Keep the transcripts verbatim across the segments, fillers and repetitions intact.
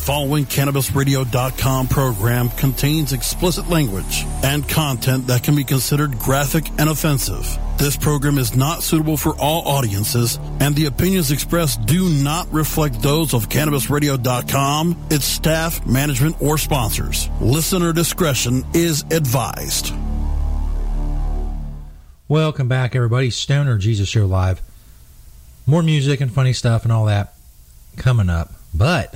following Cannabis Radio dot com program contains explicit language and content that can be considered graphic and offensive. This program is not suitable for all audiences, and the opinions expressed do not reflect those of Cannabis Radio dot com, its staff, management, or sponsors. Listener discretion is advised. Welcome back, everybody. Stoner Jesus Show Live. More music and funny stuff and all that coming up. But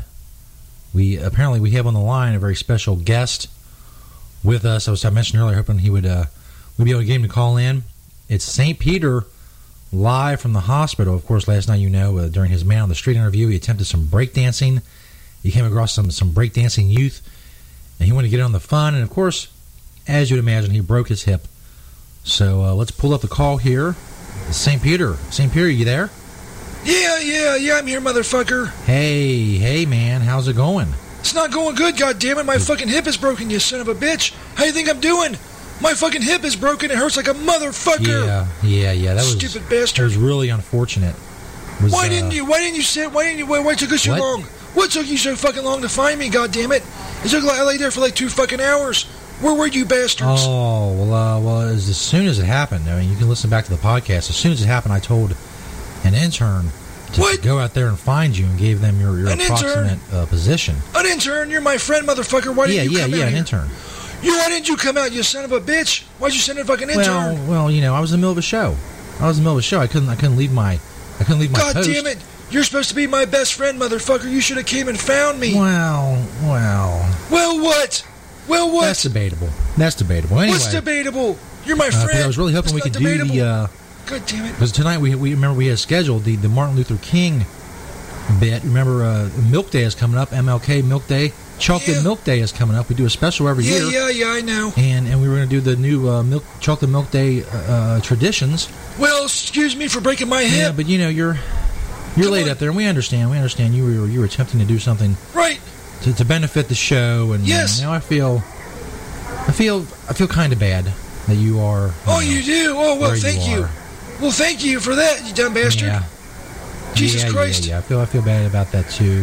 we apparently we have on the line a very special guest with us. I was I mentioned earlier, hoping he would uh, we'd be able to get him to call in. It's Saint Peter live from the hospital. Of course, last night, you know, uh, during his Man on the Street interview, he attempted some breakdancing. He came across some some breakdancing youth, and he wanted to get in on the fun. And of course, as you'd imagine, he broke his hip. So uh, let's pull up the call here. Saint Peter, Saint Peter, you there? Yeah, yeah, yeah, I'm here, motherfucker. Hey, hey, man, how's it going? It's not going good, goddammit. My fucking hip is broken, you son of a bitch. How you think I'm doing? My fucking hip is broken. It hurts like a motherfucker. Yeah, yeah, yeah. That was stupid bastard. That was really unfortunate. Was, why uh, didn't you? Why didn't you sit? Why didn't you? Why, why took us so what? long? What took you so fucking long to find me? Goddammit! It took like I lay there for like two fucking hours. Where were you, bastards? Oh well, uh, well, as, as soon as it happened, I mean, you can listen back to the podcast. As soon as it happened, I told an intern to what? go out there and find you and gave them your, your an approximate uh, position. An intern? You're my friend, motherfucker. Why didn't yeah, you yeah, come yeah, out an here? intern. You, why didn't you come out, you son of a bitch? Why'd you send a fucking intern? Well, well, you know, I was in the middle of a show. I was in the middle of a show. I couldn't, I couldn't leave my, I couldn't leave my God post. damn it! You're supposed to be my best friend, motherfucker. You should have came and found me. Well, well. Well, what? Well, what? That's debatable. That's debatable. Anyway, what's debatable? You're my uh, friend. I was really hoping It's we not could debatable. do the. Uh, God damn it! Because tonight we we remember we had scheduled the, the Martin Luther King bit. Remember, uh, Milk Day is coming up. M L K Milk Day. Chocolate Yeah. Milk Day is coming up. We do a special every Yeah, year. yeah, yeah. I know. And and we were going to do the new uh, milk Chocolate Milk Day uh, uh, traditions. Well, excuse me for breaking my Yeah, hip. but you know you're you're Come laid on. up there, and we understand. We understand you were you were attempting to do something Right. to, to benefit the show, and Yes. you know, I feel I feel I feel kind of bad that you are. You Oh, know, you do? Oh, well, where thank you. are. Well, thank you for that, you dumb bastard. Yeah. Jesus yeah, Christ. Yeah, yeah, I feel I feel bad about that too.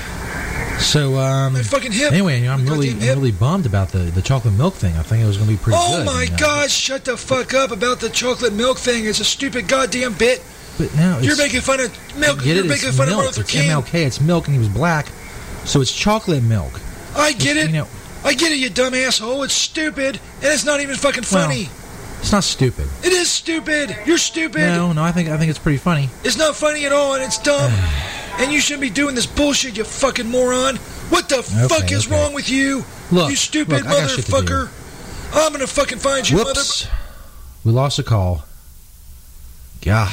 So um, My fucking hip. anyway, you know, I'm My really goddamn I'm hip. really bummed about the, the chocolate milk thing. I think it was going to be pretty Oh, good. my and, uh, God, shut the fuck up about the chocolate milk thing. It's a stupid goddamn bit. But now You're it's, making fun of milk. get You're it, making it's fun milk. of Martin Luther It's King. M L K. It's milk, and he was black, so it's chocolate milk. I get it. You know, I get it, you dumb asshole. It's stupid, and it's not even fucking Well, funny. it's not stupid. It is stupid. You're stupid. No, no, I think I think it's pretty funny. It's not funny at all, and it's dumb. And you shouldn't be doing this bullshit, you fucking moron. What the Okay, fuck is okay. wrong with you? Look, you stupid look, I got shit to do. motherfucker. I'm gonna fucking find you, Whoops, we lost a call. God,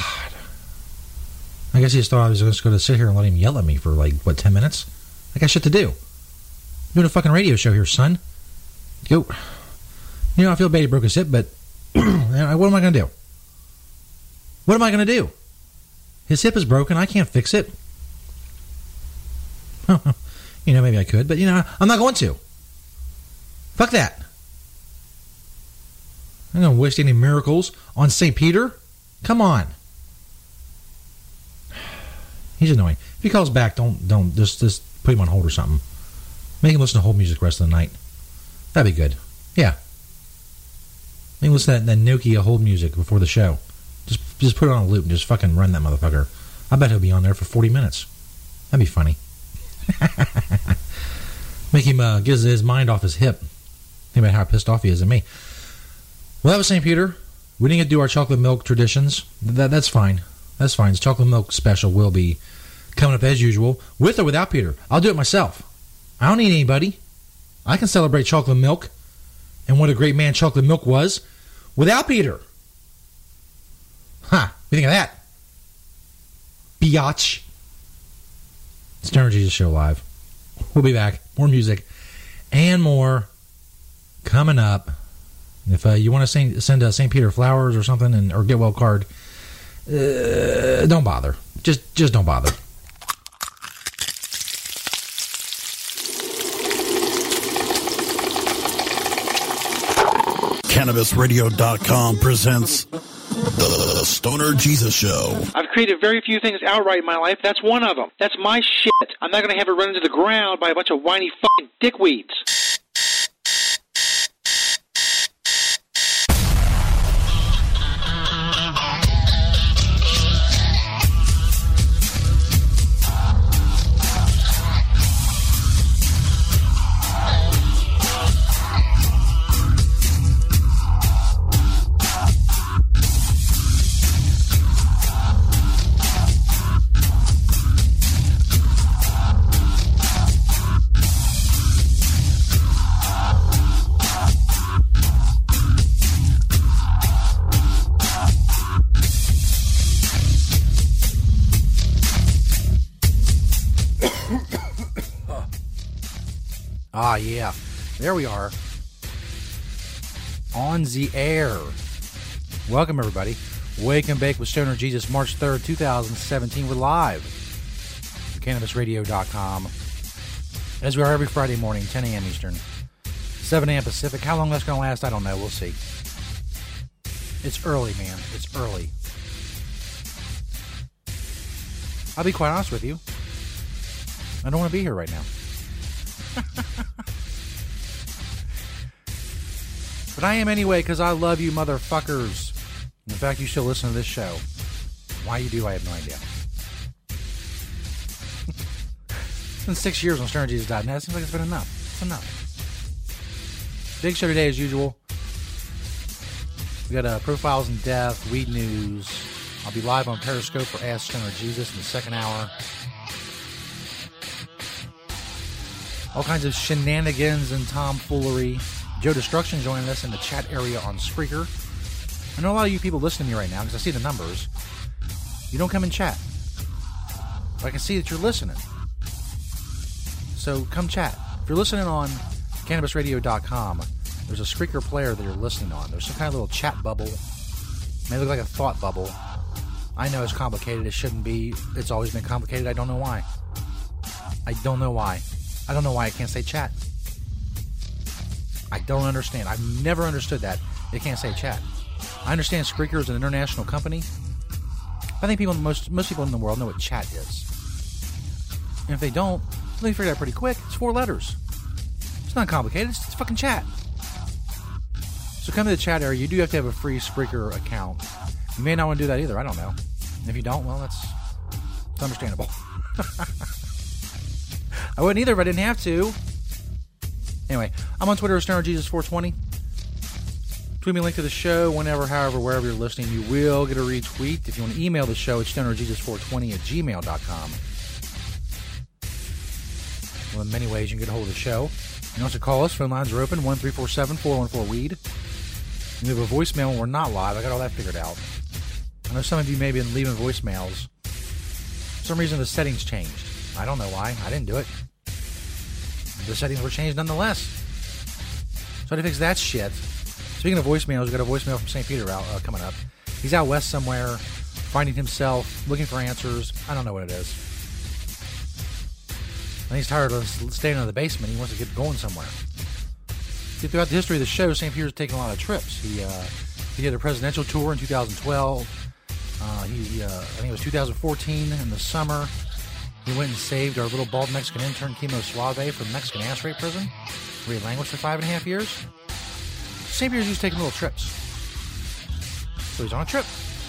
I guess he just thought I was just going to sit here and let him yell at me for like what ten minutes. I got shit to do. I'm doing a fucking radio show here, son. Go. You know, I feel bad he broke his hip, but what am I going to do? What am I going to do? His hip is broken. I can't fix it. You know, maybe I could, but, you know, I'm not going to. Fuck that. I'm not going to waste any miracles on Saint Peter. Come on. He's annoying. If he calls back, don't, don't, just, just put him on hold or something. Make him listen to hold music the rest of the night. That'd be good. Yeah. Make him listen to that, that Nokia hold music before the show. Just, just put it on a loop and just fucking run that motherfucker. I bet he'll be on there for forty minutes. That'd be funny. Make him uh, get his, his mind off his hip. Think about how pissed off he is at me. Well, that was Saint Peter. We didn't get to do our chocolate milk traditions. That, that's fine. That's fine. His chocolate milk special will be coming up as usual, with or without Peter. I'll do it myself. I don't need anybody. I can celebrate chocolate milk and what a great man chocolate milk was without Peter. Huh. What do you think of that? Biatch. Stoner Jesus Show Live. We'll be back. More music and more coming up. If uh, you want to send, send uh, Saint Peter flowers or something, and or get well card, uh, don't bother. Just just don't bother. Cannabis Radio dot com presents The Stoner Jesus Show. I've created very few things outright in my life. That's one of them. That's my shit. I'm not going to have it run into the ground by a bunch of whiny fucking dickweeds. Ah, yeah. There we are. On the air. Welcome, everybody. Wake and Bake with Stoner Jesus, March third, twenty seventeen. We're live at Cannabis Radio dot com. As we are every Friday morning, ten a.m. Eastern, seven a.m. Pacific. How long that's going to last, I don't know. We'll see. It's early, man. It's early. I'll be quite honest with you. I don't want to be here right now. But I am anyway, because I love you motherfuckers. In fact, you still listen to this show. Why you do, I have no idea. It's been six years on Stoner Jesus dot net. It seems like it's been enough. It's enough. Big show today as usual. We got uh, Profiles in Death, Weed News. I'll be live on Periscope for Ask Stoner Jesus in the second hour. All kinds of shenanigans and tomfoolery. Joe Destruction joining us in the chat area on Spreaker. I know a lot of you people listening to me right now because I see the numbers. You don't come and chat. But I can see that you're listening. So come chat. If you're listening on Cannabis Radio dot com, there's a Spreaker player that you're listening on. There's some kind of little chat bubble. It may look like a thought bubble. I know it's complicated. It shouldn't be. It's always been complicated. I don't know why. I don't know why. I don't know why I can't say chat. I don't understand. I've never understood that. They can't say chat. I understand Spreaker is an international company. I think people, most most people in the world know what chat is. And if they don't, they figure it out pretty quick. It's four letters. It's not complicated. It's, it's fucking chat. So come to the chat area. You do have to have a free Spreaker account. You may not want to do that either. I don't know. And if you don't, well, that's it's understandable. I wouldn't either if I didn't have to. Anyway, I'm on Twitter as Stoner Jesus four twenty. Tweet me a link to the show whenever, however, wherever you're listening. You will get a retweet. If you want to email the show, it's stoner jesus four twenty at gmail dot com. Well, in many ways, you can get a hold of the show. You can also call us. Phone lines are open, one three four seven, four one four, weed. You have a voicemail when we're not live. I got all that figured out. I know some of you may have been leaving voicemails. For some reason, the settings changed. I don't know why. I didn't do it. The settings were changed nonetheless. So I had to fix that shit. Speaking of voicemails, we got a voicemail from Saint Peter out, uh, coming up. He's out west somewhere, finding himself, looking for answers. I don't know what it is. And he's tired of staying in the basement. He wants to get going somewhere. See, throughout the history of the show, Saint Peter's taken a lot of trips. He uh, he did a presidential tour in two thousand twelve. Uh, he, uh, I think it was two thousand fourteen in the summer. He went and saved our little bald Mexican intern, Chemo Suave, from Mexican ass rape prison, where he languished for five and a half years. Saint Peter's used to taking little trips. So he's on a trip.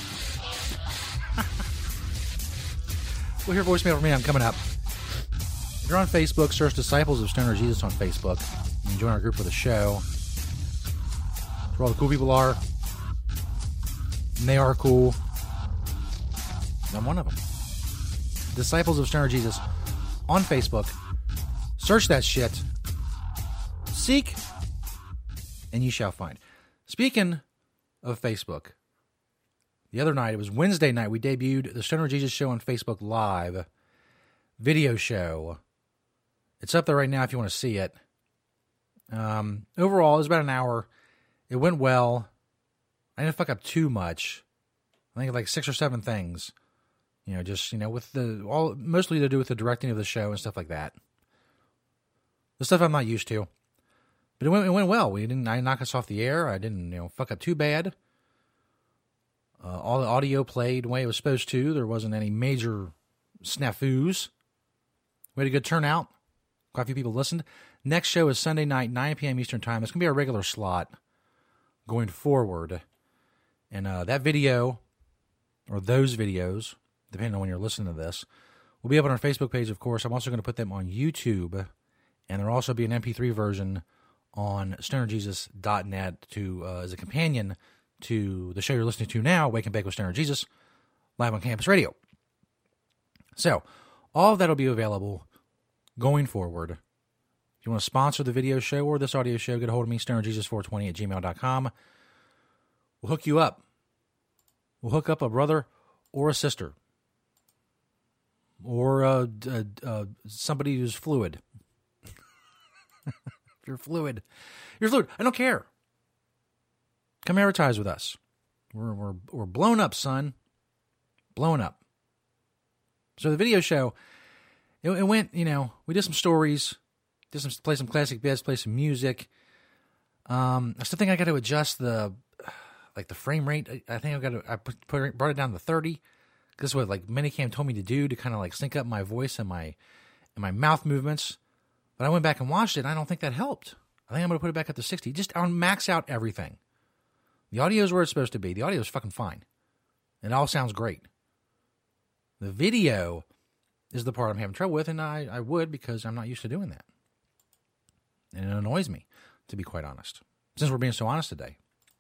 We'll hear voicemail from me. I'm coming up. If you're on Facebook, search Disciples of Stoner Jesus on Facebook. You can join our group for the show. That's where all the cool people are. And they are cool. I'm one of them. Disciples of Stoner Jesus on Facebook. Search that shit. Seek, and ye shall find. Speaking of Facebook, the other night, it was Wednesday night, we debuted the Stoner Jesus Show on Facebook Live video show. It's up there right now if you want to see it. Um, overall, it was about an hour. It went well. I didn't fuck up too much. I think like six or seven things. You know, just, you know, with the, all, mostly to do with the directing of the show and stuff like that. The stuff I'm not used to. But it went, it went well. We didn't, I didn't knock us off the air. I didn't, you know, fuck up too bad. Uh, all the audio played the way it was supposed to. There wasn't any major snafus. We had a good turnout. Quite a few people listened. Next show is Sunday night, nine p.m. Eastern Time. It's going to be our regular slot going forward. And uh, that video, or those videos, depending on when you're listening to this, will be up on our Facebook page, of course. I'm also going to put them on YouTube. And there'll also be an M P three version on stoner jesus dot net to uh, as a companion to the show you're listening to now, Wake and Bake with Stoner Jesus, live on Campus Radio. So, all of that will be available going forward. If you want to sponsor the video show or this audio show, get a hold of me, stoner jesus four twenty at gmail dot com. We'll hook you up. We'll hook up a brother or a sister. Or uh, uh, uh, somebody who's fluid. If you're fluid. You're fluid. I don't care. Come advertise with us. We're, we're, we're blown up, son. Blown up. So the video show, it, it went, you know, we did some stories, did some, play some classic bits, play some music. Um, I still think I got to adjust the, like the frame rate. I, I think I got to, I put, put, brought it down to thirty. This is what like Minicam told me to do to kind of like sync up my voice and my, and my mouth movements. But I went back and watched it, and I don't think that helped. I think I'm going to put it back up to sixty. Just I'll max out everything. The audio is where it's supposed to be. The audio is fucking fine. It all sounds great. The video is the part I'm having trouble with, and I, I would because I'm not used to doing that. And it annoys me, to be quite honest. Since we're being so honest today.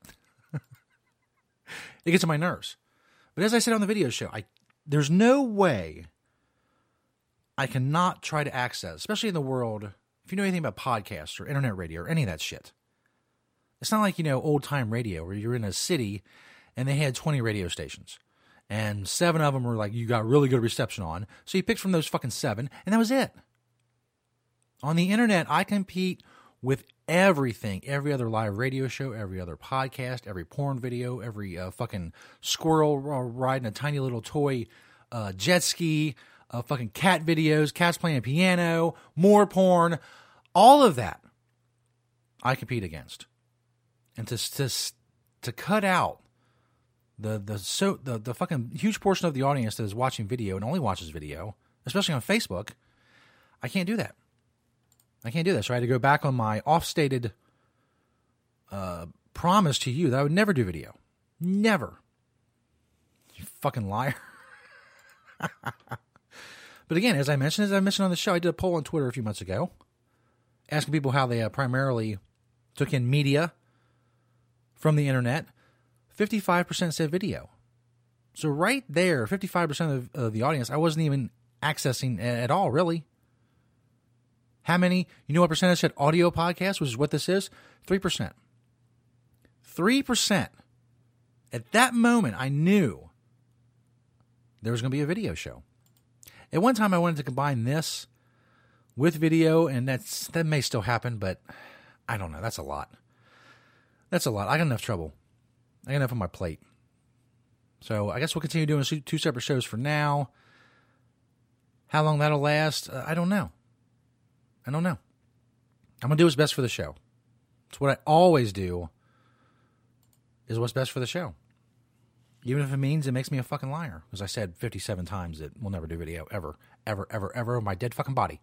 It gets on my nerves. But as I said on the video show, I there's no way I cannot try to access, especially in the world, if you know anything about podcasts or internet radio or any of that shit. It's not like, you know, old-time radio where you're in a city and they had twenty radio stations. And seven of them were like, you got really good reception on. So you picked from those fucking seven, and that was it. On the internet, I compete with everything. Every other live radio show, every other podcast, every porn video, every uh, fucking squirrel riding a tiny little toy uh, jet ski, uh, fucking cat videos, cats playing piano, more porn. All of that I compete against. And to to to cut out the the so the, the fucking huge portion of the audience that is watching video and only watches video, especially on Facebook, I can't do that. I can't do that. So I had to go back on my off-stated uh, promise to you that I would never do video. Never. You fucking liar. But again, as I mentioned, as I mentioned on the show, I did a poll on Twitter a few months ago, asking people how they uh, primarily took in media from the internet. fifty-five percent said video. So right there, fifty-five percent of, of the audience, I wasn't even accessing at all, really. How many, you know what percentage said audio podcast, which is what this is? three percent. three percent. At that moment, I knew there was going to be a video show. At one time, I wanted to combine this with video, and that's that may still happen, but I don't know. That's a lot. That's a lot. I got enough trouble. I got enough on my plate. So I guess we'll continue doing two separate shows for now. How long that'll last, uh, I don't know. I don't know. I'm going to do what's best for the show. It's what I always do, is what's best for the show. Even if it means it makes me a fucking liar. Because I said fifty-seven times that we'll never do video, ever, ever, ever, ever, on my dead fucking body.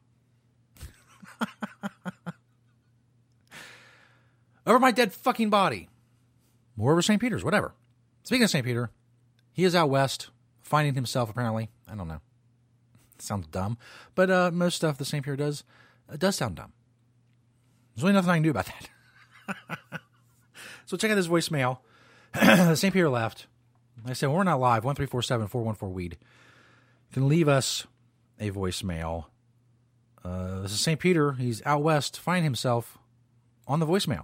Over my dead fucking body. Or over Saint Peter's, whatever. Speaking of Saint Peter, he is out west, finding himself, apparently. I don't know. It sounds dumb. But uh, most stuff that Saint Peter does, it does sound dumb. There's really nothing I can do about that. So check out this voicemail. Saint Peter left. Like I said, we're not live. one three four seven, four one four, W E E D. You can leave us a voicemail. Uh, this is Saint Peter. He's out west, finding himself on the voicemail.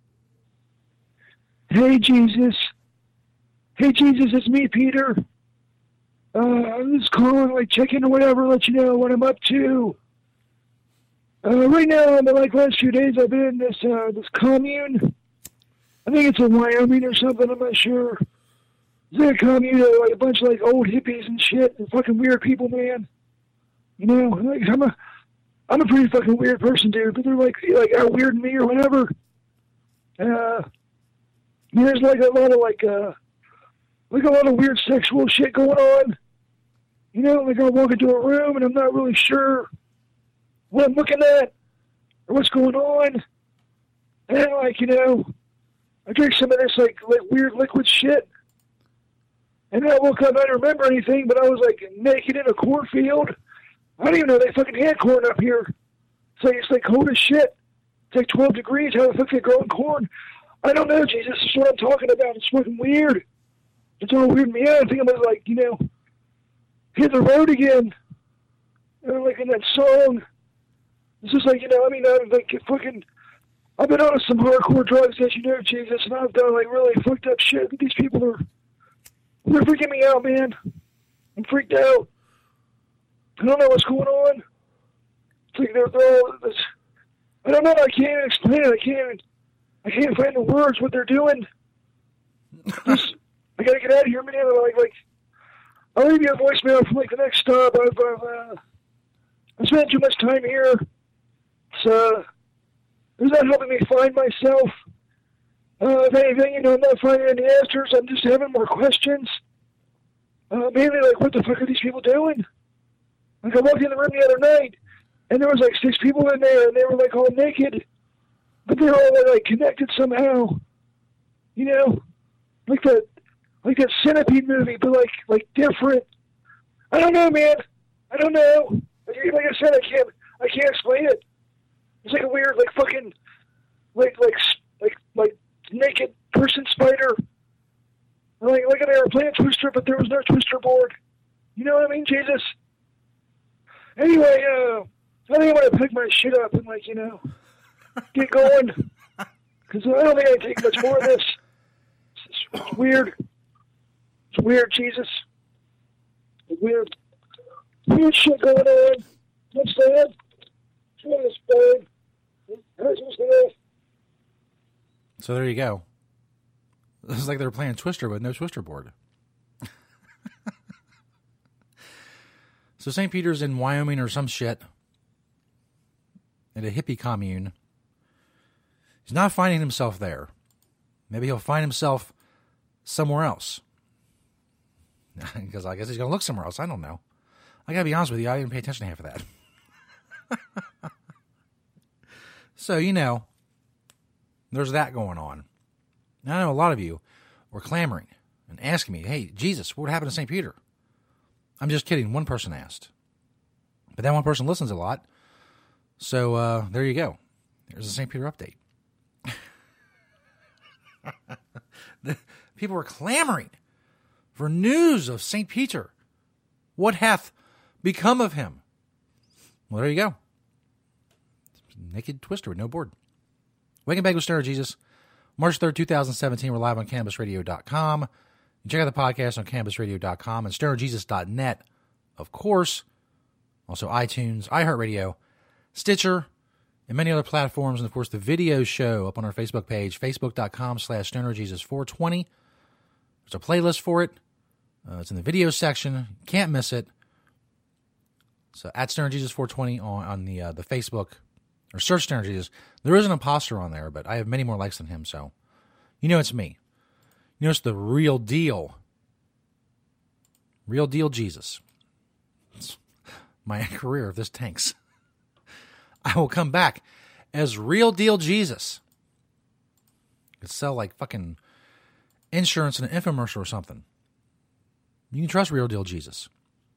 Hey, Jesus. Hey, Jesus, it's me, Peter. Uh, I'm just calling, like, checking or whatever, let you know what I'm up to. Uh, right now, in the, like, last few days, I've been in this, uh, this commune. I think it's in Wyoming or something, I'm not sure. It's like a commune of, like, a bunch of, like, old hippies and shit, and fucking weird people, man. You know, like, I'm a, I'm a pretty fucking weird person, dude, but they're, like, like, out weirding me or whatever. Uh... There's like a lot of like uh, a like a lot of weird sexual shit going on. You know, like I walk into a room and I'm not really sure what I'm looking at or what's going on. And then, like, you know, I drink some of this like, like weird liquid shit. And then I woke up, I don't remember anything, but I was like naked in a cornfield. I don't even know they fucking had corn up here. It's like, it's like cold as shit. It's like twelve degrees. How the fuck they growing corn? I don't know, Jesus. This is what I'm talking about. It's fucking weird. It's all weirding me out. I think I'm gonna, like, you know, hit the road again. And like in that song. It's just like, you know, I mean, I'm like fucking, I've been on some hardcore drugs, as you know, Jesus, and I've done like really fucked up shit. These people are, they're freaking me out, man. I'm freaked out. I don't know what's going on. It's like they're, they're all, this, I don't know. I can't even explain it. I can't. I can't find the words. What they're doing. Just, I gotta get out of here, man. Like, like, I'll leave you a voicemail from like the next stop. I've, I've, uh, I spent too much time here. It's uh, it's not helping me find myself. Uh, if anything, you know, I'm not finding any answers. I'm just having more questions. Uh, mainly like, what the fuck are these people doing? Like, I walked in the room the other night, and there was like six people in there, and they were like all naked, but they were all like connected somehow. You know, like that, like that Centipede movie, but like, like different. I don't know, man. I don't know. Like, like I said, I can't, I can't explain it. It's like a weird, like fucking, like, like, like, like naked person spider. Like, like they were playing Twister, but there was no Twister board. You know what I mean, Jesus? Anyway, uh, I think I'm gonna pick my shit up and, like, you know, get going. Because I don't think I can take much more of this. It's, it's weird. It's weird, Jesus. It's weird. Weird shit going on. What's that? What is bad? So there you go. It's like they were playing Twister with no Twister board. So Saint Peter's in Wyoming or some shit at a hippie commune. He's not finding himself there. Maybe he'll find himself somewhere else. Because I guess he's going to look somewhere else. I don't know. I got to be honest with you. I didn't pay attention to half of that. So, you know, there's that going on. Now, I know a lot of you were clamoring and asking me, hey, Jesus, what happened to Saint Peter? I'm just kidding. One person asked. But that one person listens a lot. So, uh, there you go. There's a Saint Peter update. The people were clamoring for news of Saint Peter. What hath become of him? Well, there you go. Naked Twister with no board. Wake and Bake with Stoner Jesus. March third, twenty seventeen. We're live on cannabis radio dot com. You can check out the podcast on cannabis radio dot com and stoner jesus dot net, of course. Also iTunes, iHeartRadio, Stitcher, and many other platforms. And, of course, the video show up on our Facebook page, facebook.com slash stonerjesus420. There's a playlist for it. Uh, it's in the video section. You can't miss it. So at stoner jesus four twenty on, on the uh, the Facebook, or search Stoner Jesus. There is an imposter on there, but I have many more likes than him, so you know it's me. You know it's the real deal. Real deal Jesus. It's my career if this tanks. I will come back as real deal Jesus. Could sell like fucking insurance in an infomercial or something. You can trust real deal Jesus.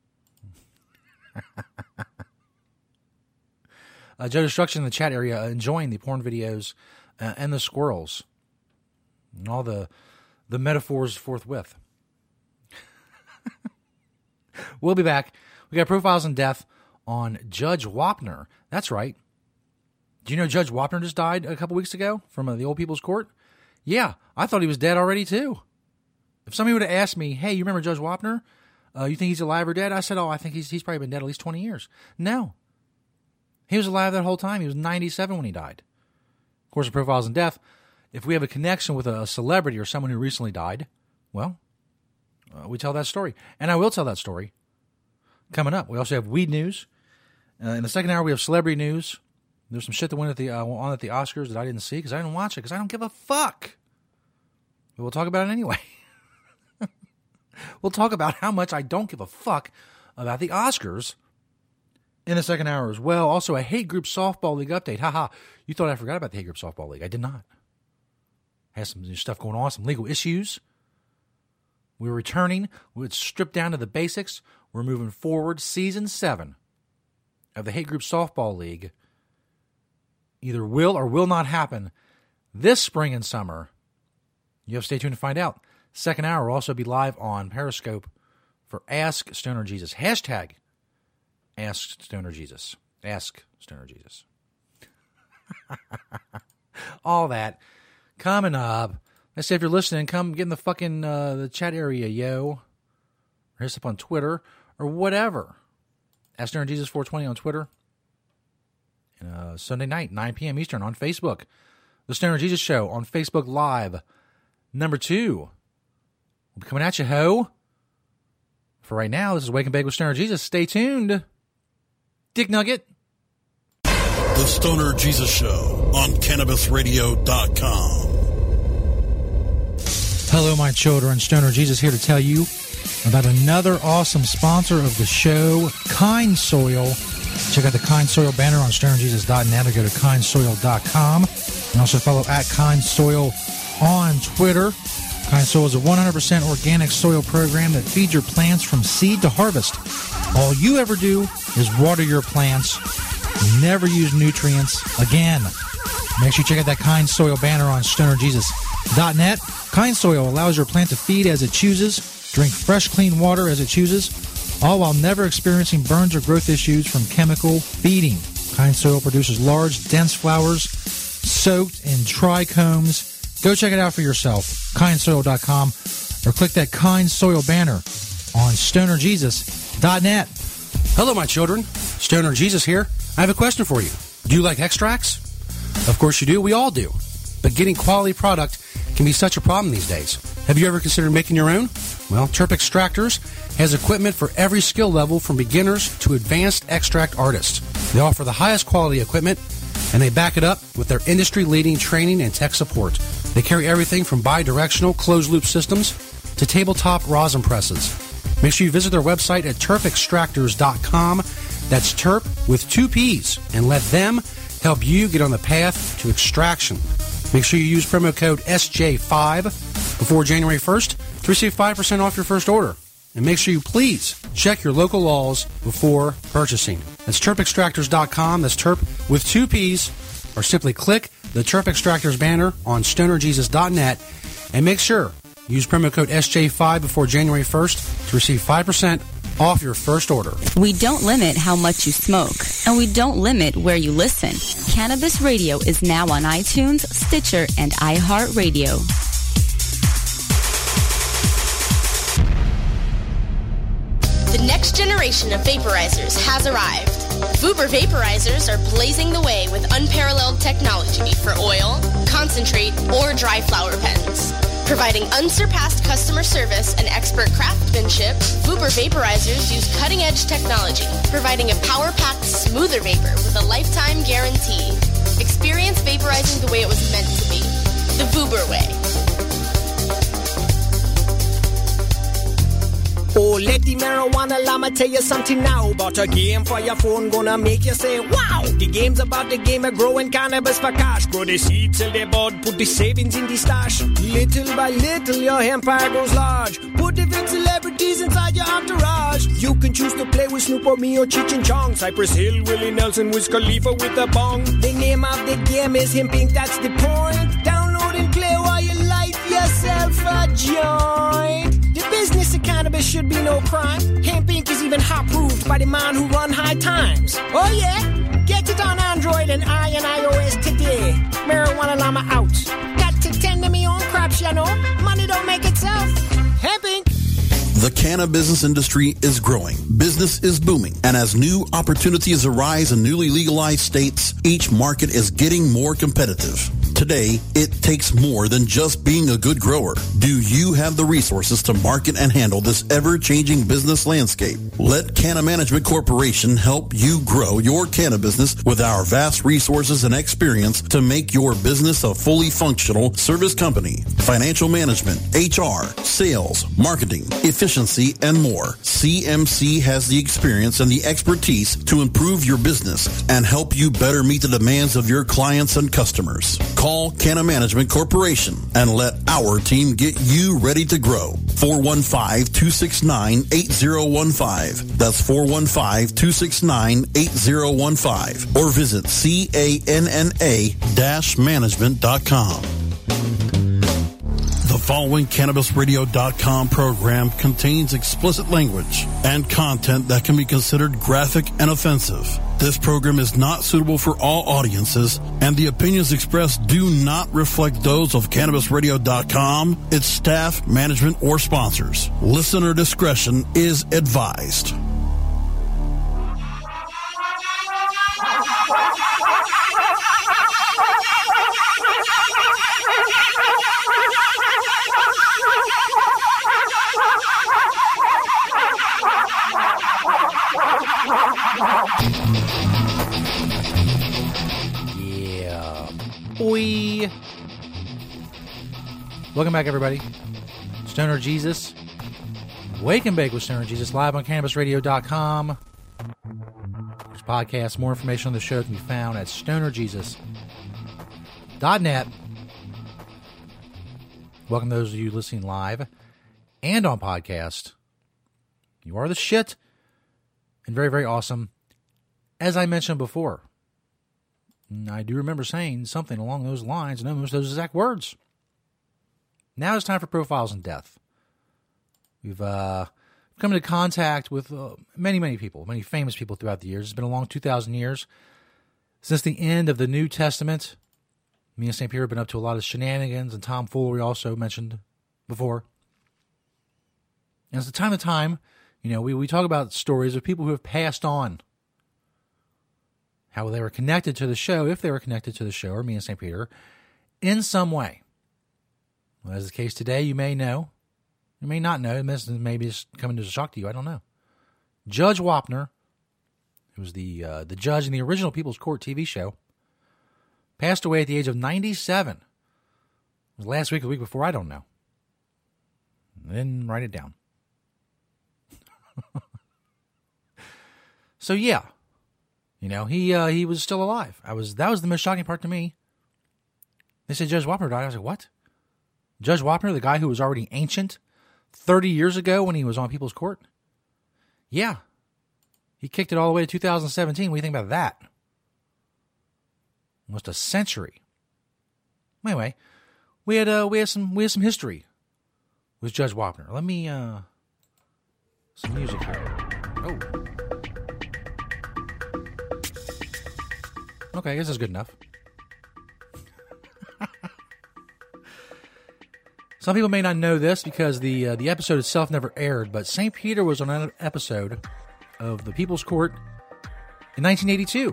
uh, Joe Destruction in the chat area uh, enjoying the porn videos uh, and the squirrels and all the the metaphors forthwith. We'll be back. We got Profiles in Death on Judge Wapner. That's right. Do you know Judge Wapner just died a couple weeks ago from uh, the Old People's Court? Yeah, I thought he was dead already too. If somebody would have asked me, hey, you remember Judge Wapner? Uh, you think he's alive or dead? I said, oh, I think he's he's probably been dead at least twenty years. No. He was alive that whole time. He was ninety-seven when he died. Of course, in Profiles in Death, if we have a connection with a celebrity or someone who recently died, well, uh, we tell that story. And I will tell that story coming up. We also have weed news. Uh, in the second hour, we have celebrity news. There's some shit that went at the uh, on at the Oscars that I didn't see because I didn't watch it because I don't give a fuck. But we'll talk about it anyway. We'll talk about how much I don't give a fuck about the Oscars in the second hour as well. Also, a Hate Group Softball League update. Haha, you thought I forgot about the Hate Group Softball League. I did not. Has some new stuff going on, some legal issues. We're returning. We're stripped down to the basics. We're moving forward. Season seven of the Hate Group Softball League either will or will not happen this spring and summer. You have to stay tuned to find out. Second hour will also be live on Periscope for Ask Stoner Jesus. Hashtag Ask Stoner Jesus. Ask Stoner Jesus. All that coming up. I say if you're listening, come get in the fucking uh, the chat area, yo. Or hit us up on Twitter or whatever. Ask Stoner Jesus four twenty on Twitter. And uh, Sunday night, nine p.m. Eastern on Facebook. The Stoner Jesus Show on Facebook Live. Number two. We'll be coming at you, ho. For right now, this is Wake and Bake with Stoner Jesus. Stay tuned. Dick Nugget. The Stoner Jesus Show on Cannabis Radio dot com. Hello, my children. Stoner Jesus here to tell you about another awesome sponsor of the show, Kind Soil. Check out the Kind Soil banner on Stoner Jesus dot net or go to Kind Soil dot com. And also follow at Kind Soil on Twitter. Kind Soil is a one hundred percent organic soil program that feeds your plants from seed to harvest. All you ever do is water your plants. You never use nutrients again. Make sure you check out that Kind Soil banner on Stoner Jesus dot net. Kind Soil allows your plant to feed as it chooses, drink fresh, clean water as it chooses, all while never experiencing burns or growth issues from chemical feeding. Kind Soil produces large, dense flowers soaked in trichomes. Go check it out for yourself, Kind Soil dot com, or click that Kind Soil banner on Stoner Jesus dot net. Hello, my children. Stoner Jesus here. I have a question for you. Do you like extracts? Of course you do. We all do. But getting quality product can be such a problem these days. Have you ever considered making your own? Well, Terp Extractors has equipment for every skill level from beginners to advanced extract artists. They offer the highest quality equipment, and they back it up with their industry-leading training and tech support. They carry everything from bi-directional closed-loop systems to tabletop rosin presses. Make sure you visit their website at terp extractors dot com. That's Terp with two P's, and let them help you get on the path to extraction. Make sure you use promo code S J five before January first to receive five percent off your first order. And make sure you please check your local laws before purchasing. That's terp extractors dot com. That's Terp with two P's. Or simply click the Terp Extractors banner on Stoner Jesus dot net and make sure you use promo code S J five before January first to receive five percent off your first order. We don't limit how much you smoke, and we don't limit where you listen. Cannabis Radio is now on iTunes, Stitcher, and iHeartRadio. The next generation of vaporizers has arrived. Vuber vaporizers are blazing the way with unparalleled technology for oil, concentrate, or dry flower pens. Providing unsurpassed customer service and expert craftsmanship, Vuber vaporizers use cutting-edge technology, providing a power-packed, smoother vapor with a lifetime guarantee. Experience vaporizing the way it was meant to be. The Vuber way. Oh, let the marijuana llama tell you something now about a game for your phone gonna make you say, wow! The game's about the game of growing cannabis for cash. Grow the seed, sell the bud, put the savings in the stash. Little by little, your empire grows large. Put different celebrities inside your entourage. You can choose to play with Snoop or me or Cheech and Chong, Cypress Hill, Willie Nelson, Wiz Khalifa with a bong. The name of the game is Hemp Inc, that's the point. Download and play while you light yourself a joint. The business of cannabis should be no crime. Hemp Inc is even hot-proofed by the man who run High Times. Oh yeah? Get it on Android and I and iOS today. Marijuana Llama out. Got to tend to me own crops, you know. Money don't make itself. Hemp Inc. The cannabis business industry is growing. Business is booming. And as new opportunities arise in newly legalized states, each market is getting more competitive. Today, it takes more than just being a good grower. Do you have the resources to market and handle this ever-changing business landscape? Let Canna Management Corporation help you grow your canna business with our vast resources and experience to make your business a fully functional service company. Financial management, H R, sales, marketing, efficiency, and more. C M C has the experience and the expertise to improve your business and help you better meet the demands of your clients and customers. Call Canna Management Corporation and let our team get you ready to grow. four one five, two six nine, eight zero one five. That's four one five, two six nine, eight zero one five. Or visit canna dash management dot com. The following Cannabis Radio dot com program contains explicit language and content that can be considered graphic and offensive. This program is not suitable for all audiences, and the opinions expressed do not reflect those of Cannabis Radio dot com, its staff, management, or sponsors. Listener discretion is advised. Yeah, boy. Welcome back, everybody. Stoner Jesus. Wake and Bake with Stoner Jesus, live on Cannabis Radio dot com. This podcast, more information on the show can be found at stoner jesus dot net. Welcome those of you listening live and on podcast. You are the shit and very, very awesome. As I mentioned before, I do remember saying something along those lines and almost those exact words. Now it's time for Profiles in Death. We've uh, come into contact with uh, many, many people, many famous people throughout the years. It's been a long two thousand years since the end of the New Testament. Me and Saint Peter have been up to a lot of shenanigans and tomfoolery, also mentioned before. And it's time to time, you know, we, we talk about stories of people who have passed on, how they were connected to the show, if they were connected to the show, or me and Saint Peter, in some way. Well, as the case today, you may know, you may not know, maybe it's coming as a shock to you, I don't know. Judge Wapner, who was the uh, the judge in the original People's Court T V show, passed away at the age of ninety-seven. It was last week or the week before, I don't know. I didn't write it down. So yeah, you know, he uh, he was still alive. I was that was the most shocking part to me. They said Judge Wapner died. I was like, what? Judge Wapner, the guy who was already ancient thirty years ago when he was on People's Court? Yeah. He kicked it all the way to two thousand seventeen. What do you think about that? Almost a century. Anyway, we had uh, we had some we had some history with Judge Wapner. Let me uh some music here. Oh. Okay, I guess that's good enough. Some people may not know this because the uh, the episode itself never aired, but Saint Peter was on an episode of the People's Court in nineteen eighty-two.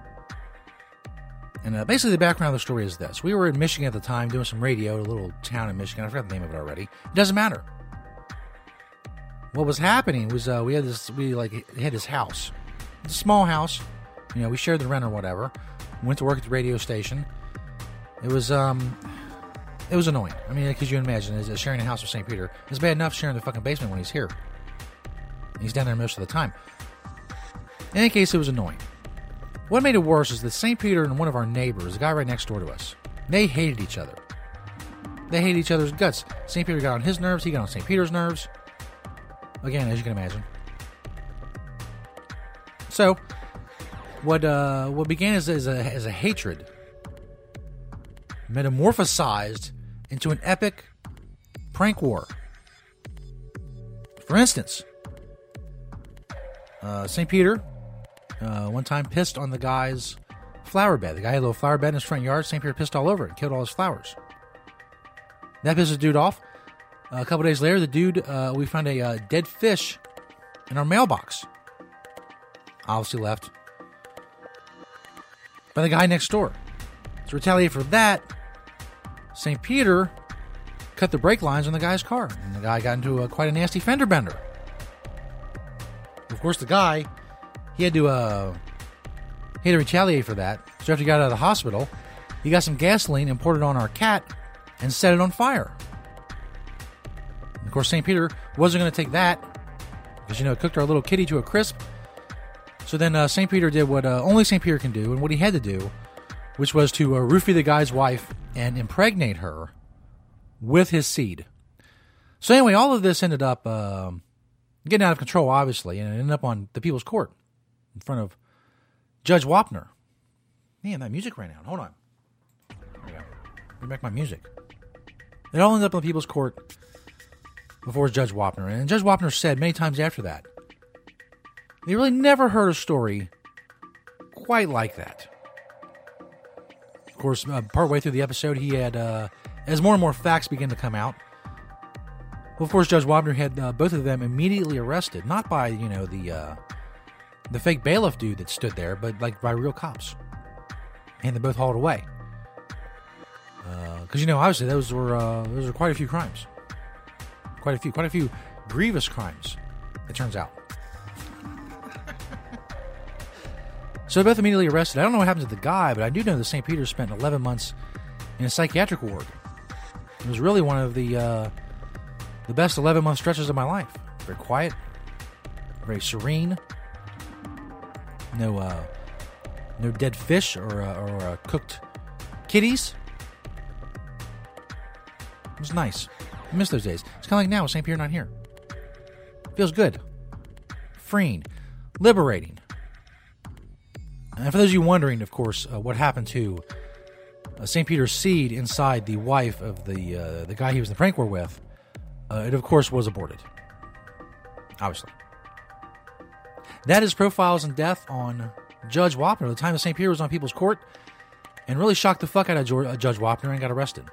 And uh, basically the background of the story is this. We were in Michigan at the time doing some radio at a little town in Michigan. I forgot the name of it already. It doesn't matter. What was happening was uh, we had this, we like had this house. It's a small house. You know, we shared the rent or whatever. Went to work at the radio station. It was, um, it was annoying. I mean, because you can imagine, as sharing a house with Saint Peter, it's bad enough sharing the fucking basement when he's here. He's down there most of the time. In any case, it was annoying. What made it worse is that Saint Peter and one of our neighbors, the guy right next door to us, they hated each other. They hated each other's guts. Saint Peter got on his nerves. He got on Saint Peter's nerves. Again, as you can imagine. So, what uh, what began as, as, a, as a hatred metamorphosized into an epic prank war. For instance, uh, Saint Peter uh, one time pissed on the guy's flower bed. The guy had a little flower bed in his front yard. Saint Peter pissed all over it and killed all his flowers. That pissed the dude off. Uh, a couple days later, the dude, uh, we found a uh, dead fish in our mailbox. Obviously left by the guy next door. To retaliate for that, Saint Peter cut the brake lines on the guy's car, and the guy got into a, quite a nasty fender bender. Of course, the guy, he had to uh, he had to retaliate for that. So after he got out of the hospital, he got some gasoline and poured it on our cat and set it on fire. And of course, Saint Peter wasn't going to take that because, you know, it cooked our little kitty to a crisp. So then uh, Saint Peter did what uh, only Saint Peter can do, and what he had to do, which was to uh, roofie the guy's wife and impregnate her with his seed. So anyway, all of this ended up uh, getting out of control, obviously, and it ended up on the People's Court in front of Judge Wapner. Man, that music ran out. Hold on. There we go. Let me make my music. It all ended up on the People's Court before Judge Wapner. And Judge Wapner said many times after that, he really never heard a story quite like that. Of course, uh, partway through the episode, he had, uh, as more and more facts began to come out, well, of course, Judge Wapner had uh, both of them immediately arrested, not by, you know, the uh, the fake bailiff dude that stood there, but like by real cops. And they both hauled away. Because, uh, you know, obviously those were, uh, those were quite a few crimes. Quite a few. Quite a few grievous crimes, it turns out. So they're both immediately arrested. I don't know what happened to the guy, but I do know that Saint Peter spent eleven months in a psychiatric ward. It was really one of the uh, the best eleven-month stretches of my life. Very quiet, very serene. No, uh, no dead fish or uh, or uh, cooked kitties. It was nice. I miss those days. It's kind of like now with Saint Peter not here. Feels good, freeing, liberating. And for those of you wondering, of course, uh, what happened to uh, Saint Peter's seed inside the wife of the uh, the guy he was in the prank war with, uh, it of course was aborted. Obviously. That is Profiles in Death on Judge Wapner. The time that Saint Peter was on People's Court, and really shocked the fuck out of George, uh, Judge Wapner and got arrested.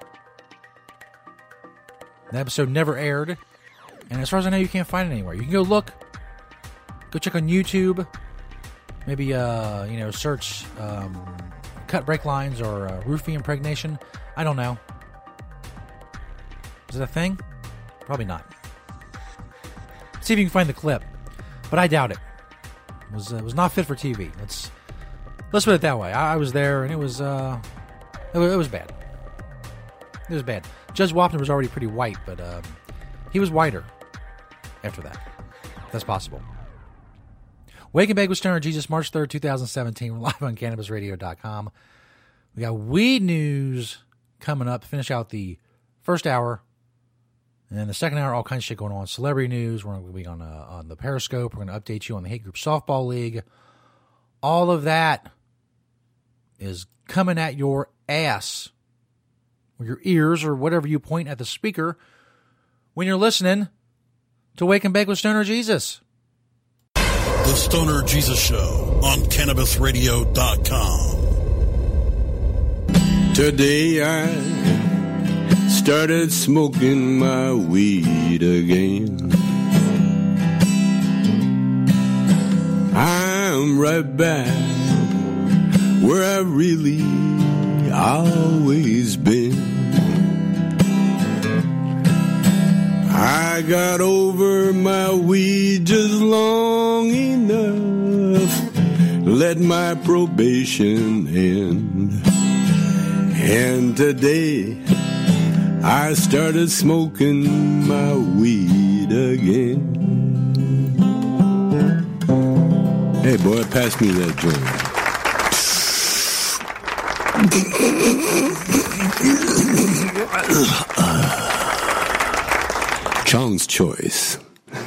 The episode never aired, and as far as I know, you can't find it anywhere. You can go look, go check on YouTube. Maybe, uh, you know, search um, cut brake lines or uh, roofie impregnation. I don't know. Is it a thing? Probably not. See if you can find the clip. But I doubt it. It was, uh, it was not fit for T V. Let's let's put it that way. I, I was there, and it was, uh, it was, it was bad. It was bad. Judge Wapner was already pretty white, but um, he was whiter after that. That's possible. Wake and Bake with Stoner Jesus, March third, twenty seventeen. We're live on Cannabis Radio dot com. We got weed news coming up. Finish out the first hour. And then the second hour, all kinds of shit going on. Celebrity news. We're going to be on, uh, on the Periscope. We're going to update you on the Hate Group Softball League. All of that is coming at your ass, or your ears, or whatever you point at the speaker when you're listening to Wake and Bake with Stoner Jesus. The Stoner Jesus Show on Cannabis Radio dot com. Today I started smoking my weed again. I'm right back where I really always been. I got over my weed just long enough, let my probation end. And today I started smoking my weed again. Hey boy, pass me that joint. Chong's Choice.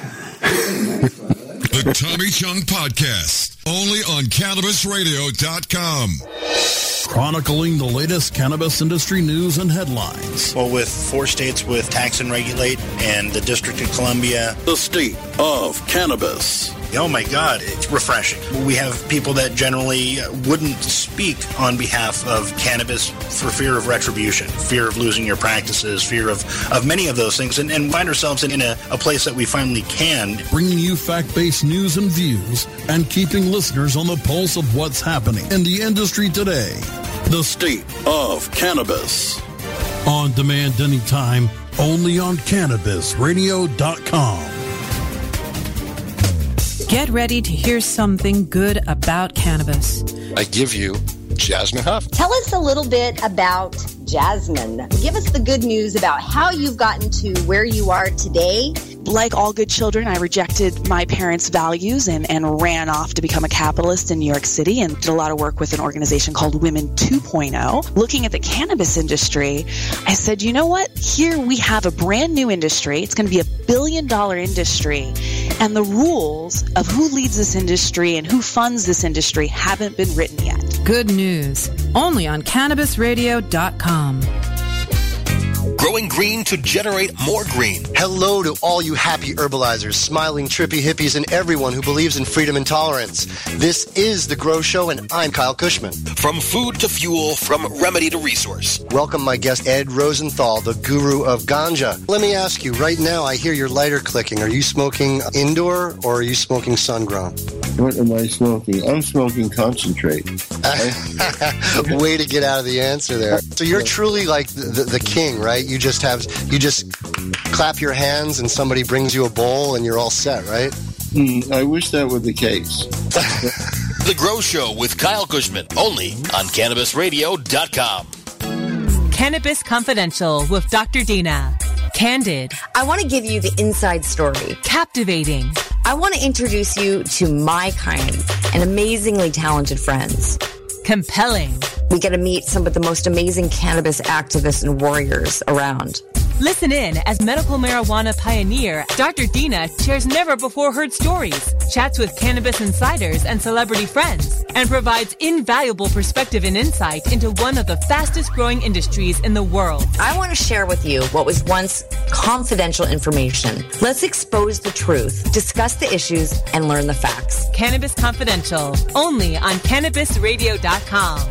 The Tommy Chong Podcast, only on Cannabis Radio dot com. Chronicling the latest cannabis industry news and headlines. Well, with four states with tax and regulate and the District of Columbia. The state of cannabis. Oh my God, it's refreshing. We have people that generally wouldn't speak on behalf of cannabis for fear of retribution, fear of losing your practices, fear of, of many of those things, and, and find ourselves in, in a, a place that we finally can. Bringing you fact-based news and views and keeping listeners on the pulse of what's happening in the industry today. The state of cannabis. On demand anytime, only on Cannabis Radio dot com. Get ready to hear something good about cannabis. I give you Jasmine Huff. Tell us a little bit about Jasmine. Give us the good news about how you've gotten to where you are today. Like all good children, I rejected my parents' values and, and ran off to become a capitalist in New York City and did a lot of work with an organization called Women two point oh. Looking at the cannabis industry, I said, you know what? Here we have a brand new industry. It's going to be a billion dollar industry. And the rules of who leads this industry and who funds this industry haven't been written yet. Good news. Only on Cannabis Radio dot com. Growing green to generate more green. Hello to all you happy herbalizers, smiling trippy hippies, and everyone who believes in freedom and tolerance. This is The Grow Show, and I'm Kyle Cushman. From food to fuel, from remedy to resource. Welcome my guest, Ed Rosenthal, the guru of ganja. Let me ask you, right now I hear your lighter clicking. Are you smoking indoor or are you smoking sun-grown? What am I smoking? I'm smoking concentrate. Way to get out of the answer there. So you're truly like the, the, the king, right? You just have, you just clap your hands and somebody brings you a bowl and you're all set, right? Mm, I wish that were the case. The Grow Show with Kyle Cushman, only on Cannabis Radio dot com. Cannabis Confidential with Doctor Dina. Candid. I want to give you the inside story. Captivating. I want to introduce you to my kind and amazingly talented friends. Compelling. We get to meet some of the most amazing cannabis activists and warriors around. Listen in as medical marijuana pioneer Doctor Dina shares never-before-heard stories, chats with cannabis insiders and celebrity friends, and provides invaluable perspective and insight into one of the fastest-growing industries in the world. I want to share with you what was once confidential information. Let's expose the truth, discuss the issues, and learn the facts. Cannabis Confidential, only on Cannabis Radio dot com.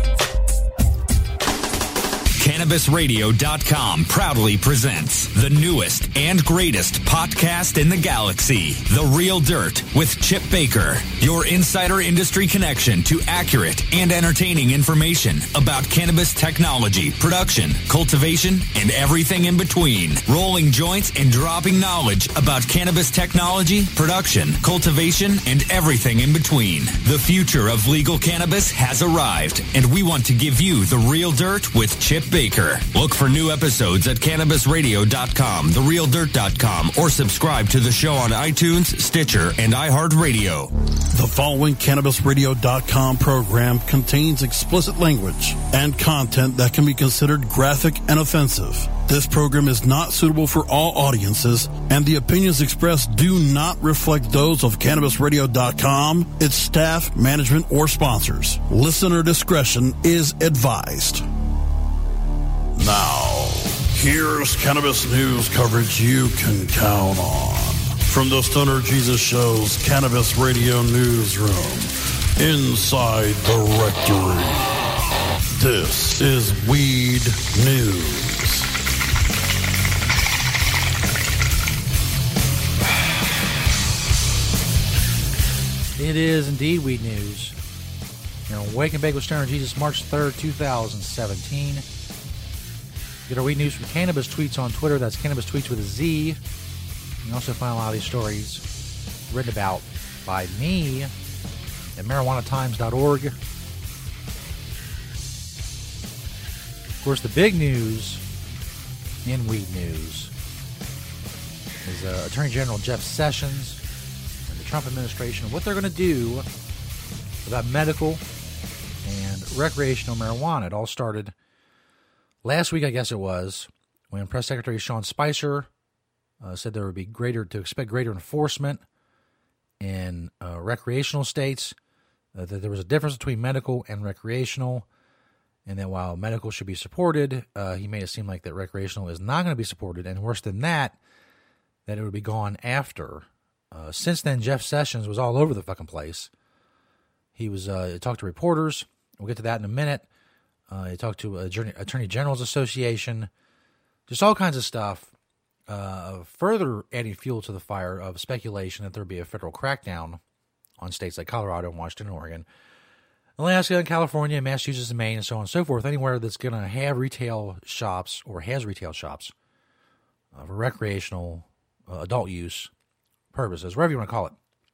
Cannabis Radio dot com proudly presents the newest and greatest podcast in the galaxy, The Real Dirt with Chip Baker, your insider industry connection to accurate and entertaining information about cannabis technology, production, cultivation, and everything in between. Rolling joints and dropping knowledge about cannabis technology, production, cultivation, and everything in between. The future of legal cannabis has arrived, and we want to give you The Real Dirt with Chip Baker. Baker. Look for new episodes at Cannabis Radio dot com, The Real Dirt dot com, or subscribe to the show on iTunes, Stitcher, and iHeartRadio. The following Cannabis Radio dot com program contains explicit language and content that can be considered graphic and offensive. This program is not suitable for all audiences, and the opinions expressed do not reflect those of Cannabis Radio dot com, its staff, management, or sponsors. Listener discretion is advised. Now, here's cannabis news coverage you can count on. From the Stoner Jesus Show's Cannabis Radio Newsroom, inside the rectory, this is Weed News. It is indeed Weed News. You're on Wake and Bake with Stoner Jesus, March third, twenty seventeen. Get our Weed News from Cannabis Tweets on Twitter. That's Cannabis Tweets with a Z. You can also find a lot of these stories written about by me at marijuana times dot org. Of course, the big news in Weed News is uh, Attorney General Jeff Sessions and the Trump administration and what they're going to do about medical and recreational marijuana. It all started last week, I guess it was, when Press Secretary Sean Spicer uh, said there would be greater to expect greater enforcement in uh, recreational states, uh, that there was a difference between medical and recreational, and that while medical should be supported, uh, he made it seem like that recreational is not going to be supported, and worse than that, that it would be gone after. Uh, since then, Jeff Sessions was all over the fucking place. He was uh, he talked to reporters. We'll get to that in a minute. Uh, he talked to Attorney, Attorney General's Association, just all kinds of stuff, uh, further adding fuel to the fire of speculation that there would be a federal crackdown on states like Colorado and Washington and Oregon. Alaska and California, Massachusetts and Maine, and so on and so forth, anywhere that's going to have retail shops or has retail shops uh, for recreational uh, adult use purposes, whatever you want to call it.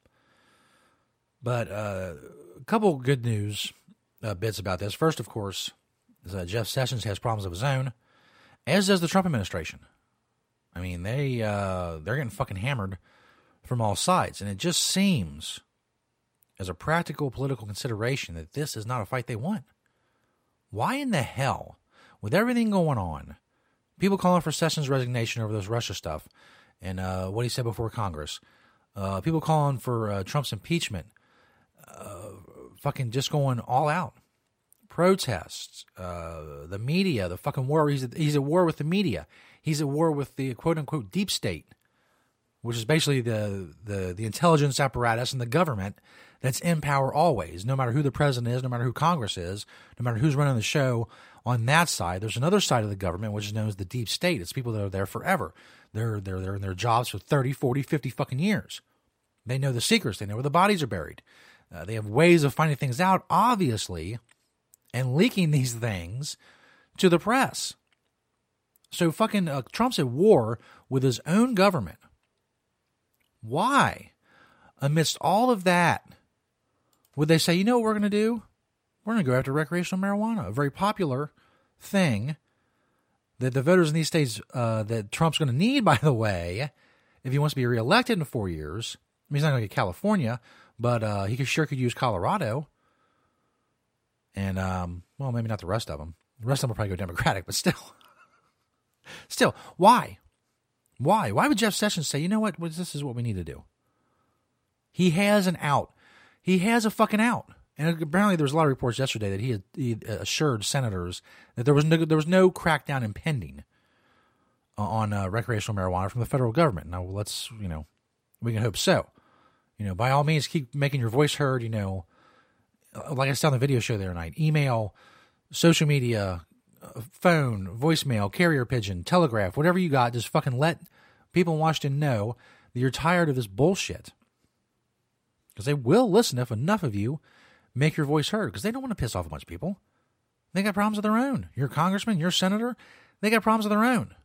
But uh, a couple good news uh, bits about this. First, of course, is that Jeff Sessions has problems of his own, as does the Trump administration. I mean, they, uh, they're getting fucking hammered from all sides, and it just seems, as a practical political consideration, that this is not a fight they want. Why in the hell, with everything going on, people calling for Sessions' resignation over this Russia stuff and uh, what he said before Congress, uh, people calling for uh, Trump's impeachment, uh, fucking just going all out, protests, uh, the media, the fucking war. He's at, he's at war with the media. He's at war with the quote-unquote deep state, which is basically the, the, the intelligence apparatus and the government that's in power always, no matter who the president is, no matter who Congress is, no matter who's running the show on that side. There's another side of the government, which is known as the deep state. It's people that are there forever. They're, they're, they're in their jobs for thirty, forty, fifty fucking years. They know the secrets. They know where the bodies are buried. Uh, they have ways of finding things out, obviously, and leaking these things to the press. So fucking uh, Trump's at war with his own government. Why, amidst all of that, would they say, you know what we're going to do? We're going to go after recreational marijuana, a very popular thing that the voters in these states, uh, that Trump's going to need, by the way, if he wants to be reelected in four years. I mean, he's not going to get California, but uh, he could, sure could use Colorado. And, um, well, maybe not the rest of them. The rest of them will probably go Democratic, but still. Still, why? Why? Why would Jeff Sessions say, you know what, this is what we need to do? He has an out. He has a fucking out. And apparently there was a lot of reports yesterday that he, had, he assured senators that there was no, there was no crackdown impending on uh, recreational marijuana from the federal government. Now, let's, you know, we can hope so. You know, by all means, keep making your voice heard, you know, like I said on the video show the other night, email, social media, phone, voicemail, carrier pigeon, telegraph, whatever you got, just fucking let people in Washington know that you're tired of this bullshit. Because they will listen if enough of you make your voice heard, because they don't want to piss off a bunch of people. They got problems of their own. Your congressman, your senator, they got problems of their own.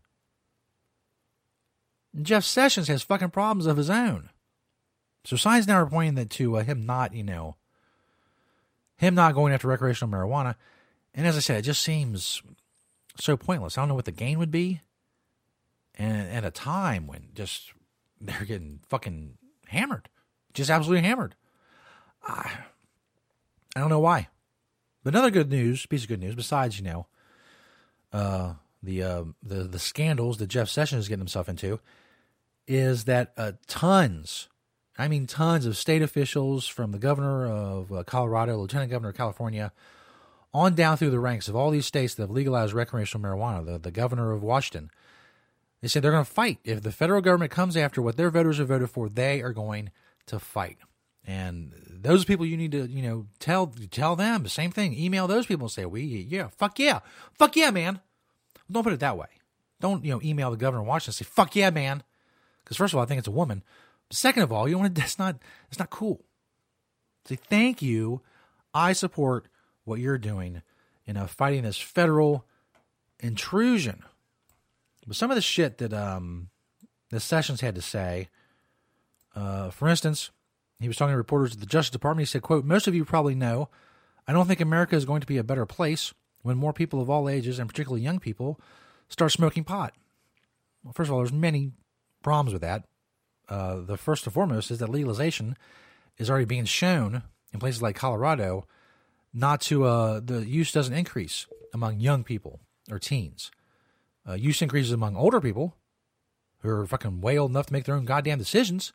And Jeff Sessions has fucking problems of his own. So signs now are pointing that to uh, him not, you know, him not going after recreational marijuana. And as I said, it just seems so pointless. I don't know what the gain would be. And at a time when just they're getting fucking hammered. Just absolutely hammered. I, I don't know why. But another good news, piece of good news, besides, you know, uh, the, uh, the the scandals that Jeff Sessions is getting himself into, is that uh, tons, I mean tons of state officials, from the governor of uh, Colorado, lieutenant governor of California, on down through the ranks of all these states that have legalized recreational marijuana, the, the governor of Washington, they say they're going to fight. If the federal government comes after what their voters have voted for, they are going to fight. And those people you need to, you know, tell tell them the same thing. Email those people and say, we, yeah, fuck yeah. Fuck yeah, man. Don't put it that way. Don't, you know, email the governor of Washington and say, fuck yeah, man. Because first of all, I think it's a woman. Second of all, you don't want to, that's not, that's not cool. Say, thank you. I support what you're doing in uh, fighting this federal intrusion. But some of the shit that um, the Sessions had to say, uh, for instance, he was talking to reporters at the Justice Department. He said, quote, most of you probably know, I don't think America is going to be a better place when more people of all ages, and particularly young people, start smoking pot. Well, first of all, there's many problems with that. Uh, the first and foremost is that legalization is already being shown in places like Colorado not to, uh, the use doesn't increase among young people or teens. Uh, use increases among older people who are fucking way old enough to make their own goddamn decisions.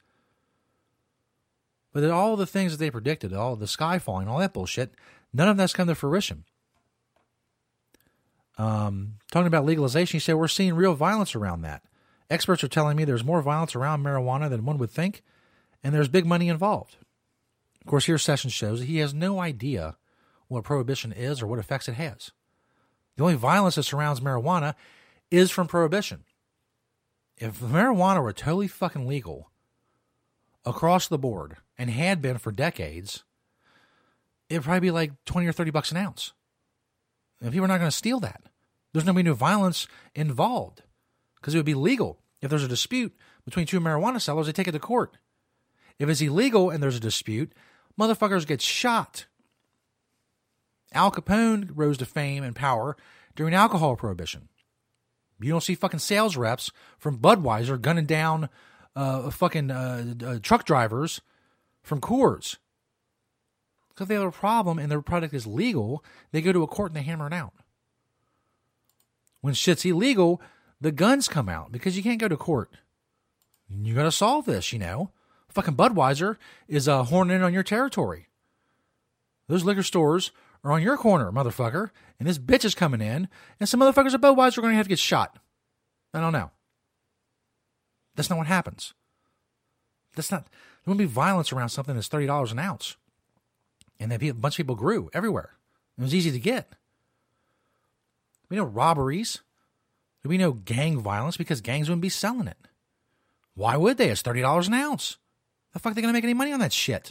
But all the things that they predicted, all the sky falling, all that bullshit, none of that's come to fruition. Um, talking about legalization, he said, we're seeing real violence around that. Experts are telling me there's more violence around marijuana than one would think, and there's big money involved. Of course, here Sessions shows that he has no idea what prohibition is or what effects it has. The only violence that surrounds marijuana is from prohibition. If marijuana were totally fucking legal across the board, and had been for decades, it'd probably be like twenty or thirty bucks an ounce. And people are not going to steal that. There's not going to be no violence involved because it would be legal. If there's a dispute between two marijuana sellers, they take it to court. If it's illegal and there's a dispute, motherfuckers get shot. Al Capone rose to fame and power during alcohol prohibition. You don't see fucking sales reps from Budweiser gunning down uh, fucking uh, uh, truck drivers from Coors. Because if they have a problem and their product is legal, they go to a court and they hammer it out. When shit's illegal, the guns come out because you can't go to court. You got to solve this, you know. Fucking Budweiser is uh, horning in on your territory. Those liquor stores are on your corner, motherfucker, and this bitch is coming in, and some motherfuckers at Budweiser are going to have to get shot. I don't know. That's not what happens. That's not. There wouldn't be violence around something that's thirty dollars an ounce. And then a bunch of people grew everywhere. It was easy to get. We know robberies. There'd be no gang violence because gangs wouldn't be selling it. Why would they? It's thirty dollars an ounce. The fuck are they going to make any money on that shit?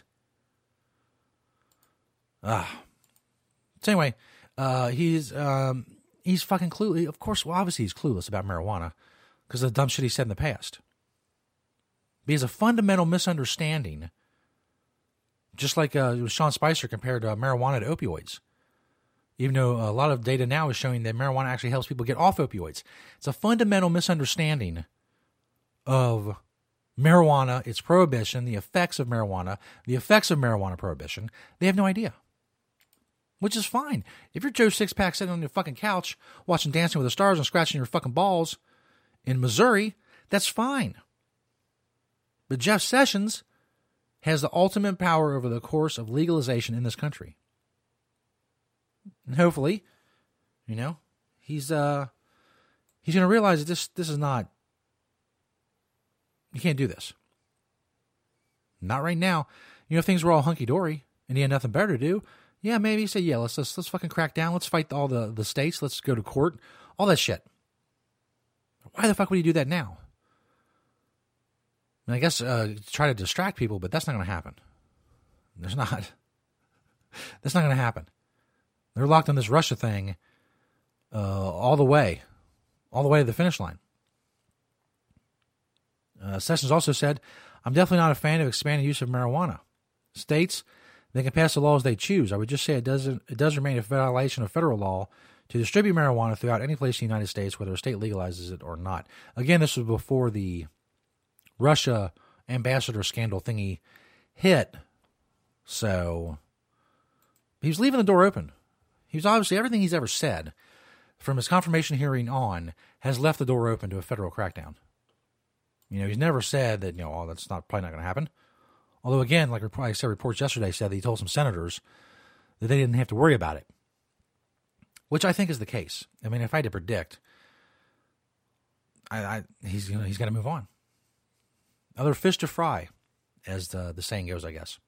Ah. So anyway, uh, he's um, he's fucking clueless. Of course, well, obviously he's clueless about marijuana because of the dumb shit he said in the past. But he has a fundamental misunderstanding, just like uh, Sean Spicer compared uh, marijuana to opioids. Even though a lot of data now is showing that marijuana actually helps people get off opioids. It's a fundamental misunderstanding of marijuana, its prohibition, the effects of marijuana, the effects of marijuana prohibition. They have no idea. Which is fine. If you're Joe Sixpack sitting on your fucking couch watching Dancing with the Stars and scratching your fucking balls in Missouri, that's fine. But Jeff Sessions has the ultimate power over the course of legalization in this country. And hopefully, you know, he's uh he's going to realize that this this is not, you can't do this. Not right now. You know, if things were all hunky-dory and he had nothing better to do, yeah, maybe he said, yeah, let's, let's let's fucking crack down. Let's fight all the, the states. Let's go to court. All that shit. Why the fuck would he do that now? And I guess uh, try to distract people, but that's not going to happen. There's not. That's not going to happen. They're locked on this Russia thing uh, all the way, all the way to the finish line. Uh, Sessions also said, I'm definitely not a fan of expanding use of marijuana. States, they can pass the laws they choose. I would just say it doesn't. It does remain a violation of federal law to distribute marijuana throughout any place in the United States, whether a state legalizes it or not. Again, this was before the Russia ambassador scandal thingy hit. So he was leaving the door open. He was obviously, everything he's ever said from his confirmation hearing on has left the door open to a federal crackdown. You know, he's never said that, you know, oh, that's not probably not going to happen. Although, again, like I said, reports yesterday said that he told some senators that they didn't have to worry about it, which I think is the case. I mean, if I had to predict, I, I he's you know, he's got to move on. Other fish to fry, as the, the saying goes, I guess.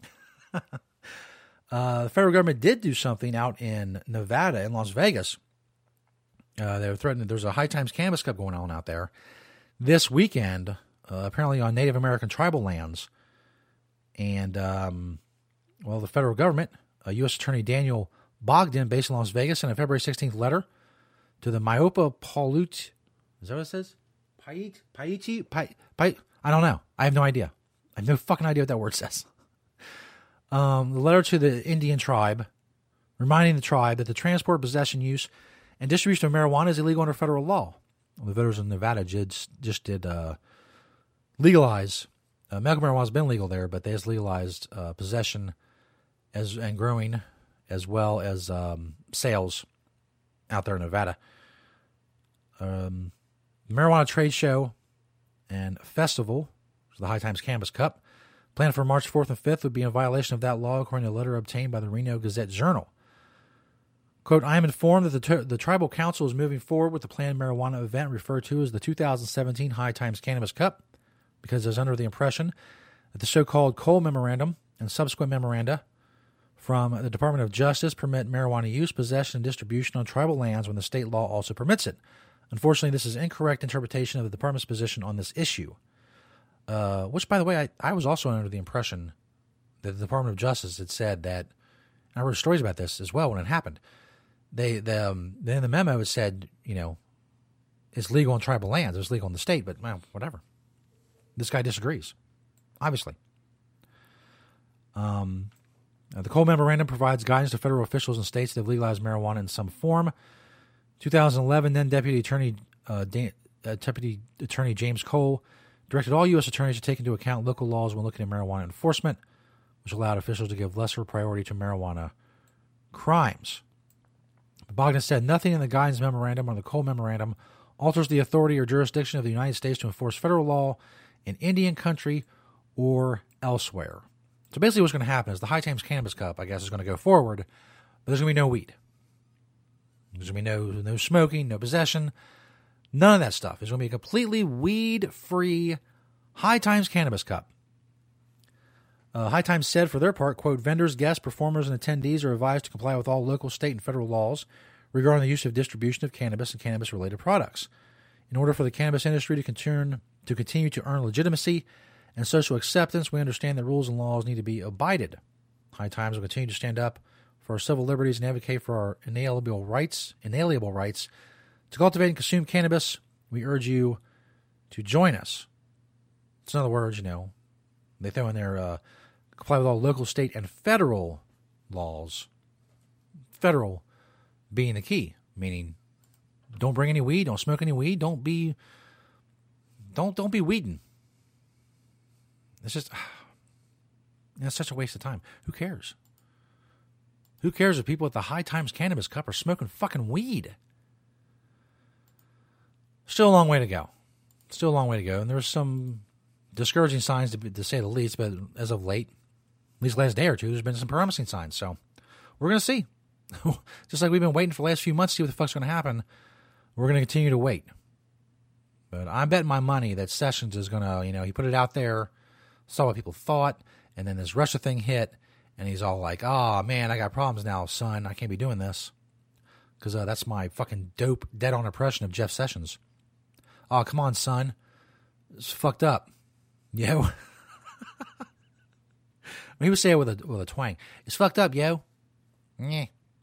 uh, the federal government did do something out in Nevada, in Las Vegas. Uh, they were threatening, there's a High Times Cannabis Cup going on out there this weekend, uh, apparently on Native American tribal lands. And, um, well, the federal government, uh, U S Attorney Daniel Bogdan, based in Las Vegas, sent a February sixteenth letter to the Myopa Paiute. Is that what it says? Paiute? Paiute? Paiute? Paiute? I don't know. I have no idea. I have no fucking idea what that word says. Um, the letter to the Indian tribe, reminding the tribe that the transport, possession, use, and distribution of marijuana is illegal under federal law. Well, the voters in Nevada just, just did uh, legalize. Uh, medical marijuana has been legal there, but they just legalized uh, possession as and growing as well as um, sales out there in Nevada. Um, marijuana trade show and festival, the High Times Cannabis Cup, planned for March fourth and fifth, would be in violation of that law, according to a letter obtained by the Reno Gazette-Journal. Quote, I am informed that the, ter- the Tribal Council is moving forward with the planned marijuana event referred to as the two thousand seventeen High Times Cannabis Cup, because it was under the impression that the so-called Cole Memorandum and subsequent memoranda from the Department of Justice permit marijuana use, possession, and distribution on tribal lands when the state law also permits it. Unfortunately, this is an incorrect interpretation of the department's position on this issue. Uh, which, by the way, I, I was also under the impression that the Department of Justice had said that I wrote stories about this as well when it happened. They, the, um, then the memo said, you know, it's legal on tribal lands. It's legal in the state, but well, whatever. This guy disagrees, obviously. Um, the Cole Memorandum provides guidance to federal officials and states that have legalized marijuana in some form. two thousand eleven, then Deputy Attorney uh, Dan, uh, Deputy Attorney James Cole directed all U S attorneys to take into account local laws when looking at marijuana enforcement, which allowed officials to give lesser priority to marijuana crimes. Bogdan said nothing in the guidance memorandum or the Cole Memorandum alters the authority or jurisdiction of the United States to enforce federal law in Indian country or elsewhere. So basically what's going to happen is the High Times Cannabis Cup, I guess, is going to go forward, but there's going to be no weed. There's going to be no, no smoking, no possession, none of that stuff. It's going to be a completely weed-free High Times Cannabis Cup. Uh, High Times said, for their part, quote, vendors, guests, performers, and attendees are advised to comply with all local, state, and federal laws regarding the use of distribution of cannabis and cannabis-related products. In order for the cannabis industry to continue, to continue to earn legitimacy and social acceptance, we understand that rules and laws need to be abided. High Times will continue to stand up for our civil liberties and advocate for our inalienable rights, inalienable rights to cultivate and consume cannabis. We urge you to join us. So in other words, you know, they throw in there, uh, comply with all local, state, and federal laws. Federal being the key, meaning don't bring any weed, don't smoke any weed, don't be, don't don't be weeding. It's just, it's such a waste of time. Who cares? Who cares if people at the High Times Cannabis Cup are smoking fucking weed? Still a long way to go. Still a long way to go, and there's some discouraging signs to, to say the least. But as of late, at least last day or two, there's been some promising signs. So we're gonna see. Just like we've been waiting for the last few months to see what the fuck's going to happen, we're going to continue to wait. But I'm betting my money that Sessions is going to, you know, he put it out there, saw what people thought, and then this Russia thing hit, and he's all like, oh, man, I got problems now, son. I can't be doing this. Because uh, that's my fucking dope, dead-on impression of Jeff Sessions. Oh, come on, son. It's fucked up. Yo. He would say it with a, with a twang. It's fucked up, yo. Yeah.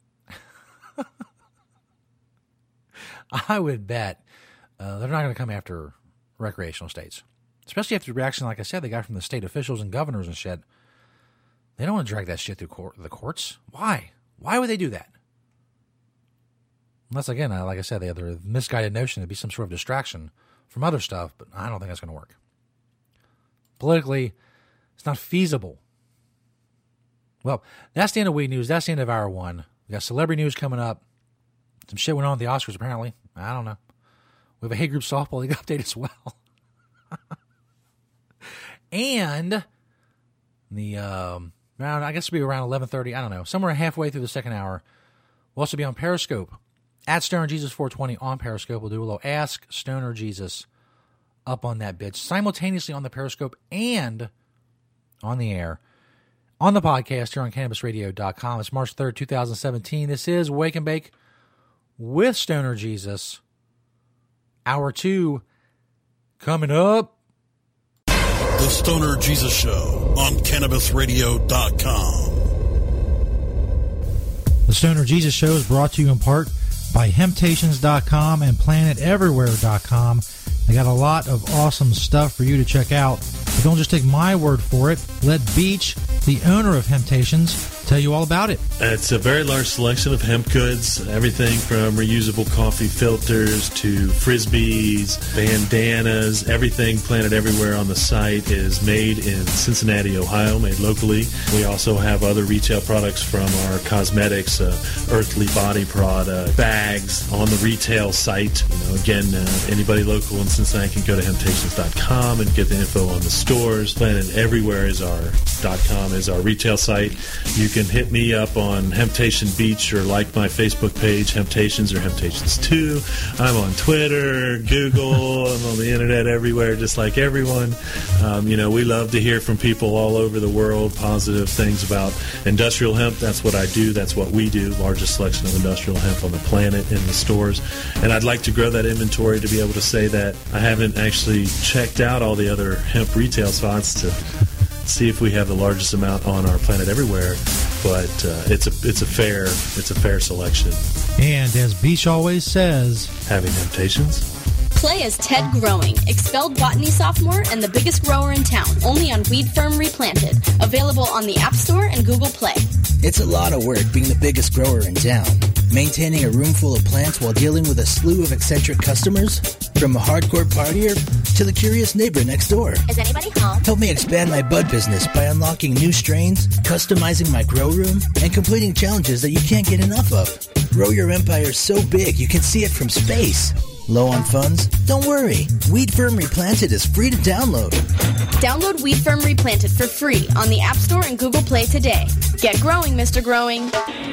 I would bet uh, they're not going to come after recreational states, especially after the reaction, like I said, they got from the state officials and governors and shit. They don't want to drag that shit through court, the courts. Why? Why would they do that? Unless, again, like I said, they have the misguided notion to be some sort of distraction from other stuff, but I don't think that's going to work. Politically, it's not feasible. Well, that's the end of Weed News. That's the end of Hour One. We got celebrity news coming up. Some shit went on at the Oscars, apparently. I don't know. We have a Hey Group Softball League update as well. And the, um, around, I guess it'll be around eleven thirty. I don't know. Somewhere halfway through the second hour. We'll also be on Periscope. At Stoner Jesus four twenty on Periscope. We'll do a little Ask Stoner Jesus up on that bitch. Simultaneously on the Periscope and on the air. On the podcast here on Cannabis Radio dot com. It's March third, twenty seventeen. This is Wake and Bake with Stoner Jesus. Hour two coming up. The Stoner Jesus Show on Cannabis Radio dot com. The Stoner Jesus Show is brought to you in part by Hemptations dot com and Planet Everywhere dot com. They got a lot of awesome stuff for you to check out. But don't just take my word for it. Let Beach, the owner of Hemptations, tell you all about it. It's a very large selection of hemp goods, everything from reusable coffee filters to frisbees, bandanas, everything Planet Everywhere on the site is made in Cincinnati, Ohio, made locally. We also have other retail products from our cosmetics, uh, Earthly Body product, bags on the retail site. You know, again, uh, anybody local in Cincinnati can go to Hemptations dot com and get the info on the stores. Planet Everywhere is our .com is our retail site. You can hit me up on Hemptation Beach or like my Facebook page, Hemptations or Hemptations two. I'm on Twitter, Google, I'm on the internet everywhere, just like everyone. Um, you know, we love to hear from people all over the world, positive things about industrial hemp. That's what I do. That's what we do. Largest selection of industrial hemp on the planet in the stores. And I'd like to grow that inventory to be able to say that I haven't actually checked out all the other hemp retail spots to see if we have the largest amount on our Planet Everywhere but uh, it's a it's a fair it's a fair selection. And as Beach always says, having temptations. Play as Ted Growing, expelled botany sophomore and the biggest grower in town, only on Weed Firm Replanted. Available on the App Store and Google Play. It's a lot of work being the biggest grower in town. Maintaining a room full of plants while dealing with a slew of eccentric customers? From a hardcore partier to the curious neighbor next door. Is anybody home? Help me expand my bud business by unlocking new strains, customizing my grow room, and completing challenges that you can't get enough of. Grow your empire so big you can see it from space. Low on funds? Don't worry. Weed Firm Replanted is free to download. Download Weed Firm Replanted for free on the App Store and Google Play today. Get growing, Mister Growing.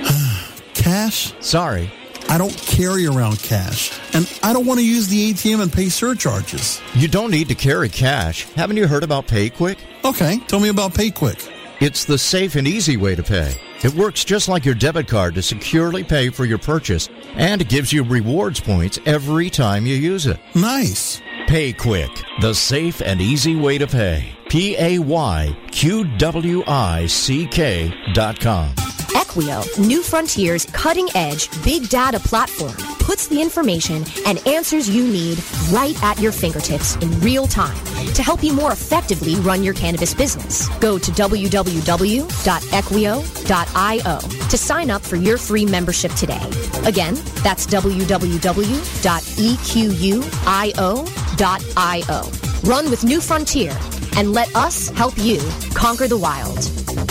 Cash? Sorry. I don't carry around cash, and I don't want to use the A T M and pay surcharges. You don't need to carry cash. Haven't you heard about PayQuick? Okay, tell me about PayQuick. It's the safe and easy way to pay. It works just like your debit card to securely pay for your purchase, and it gives you rewards points every time you use it. Nice. PayQuick, the safe and easy way to pay. P A Y Q W I C K dot com. Equio, New Frontier's cutting-edge big data platform, puts the information and answers you need right at your fingertips in real time to help you more effectively run your cannabis business. Go to w w w dot equio dot io to sign up for your free membership today. Again, that's w w w dot equio dot io. Run with New Frontier and let us help you conquer the wild.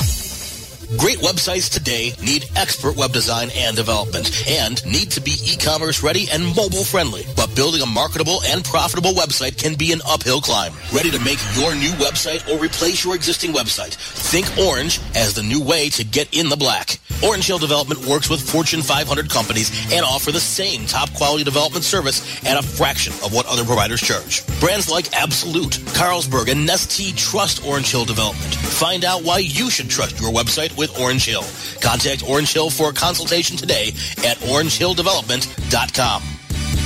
Great websites today need expert web design and development and need to be e-commerce ready and mobile friendly. But building a marketable and profitable website can be an uphill climb. Ready to make your new website or replace your existing website? Think Orange as the new way to get in the black. Orange Hill Development works with Fortune five hundred companies and offer the same top quality development service at a fraction of what other providers charge. Brands like Absolute, Carlsberg, and Nestea trust Orange Hill Development. Find out why you should trust your website with Orange Hill. Contact Orange Hill for a consultation today at orange hill development dot com.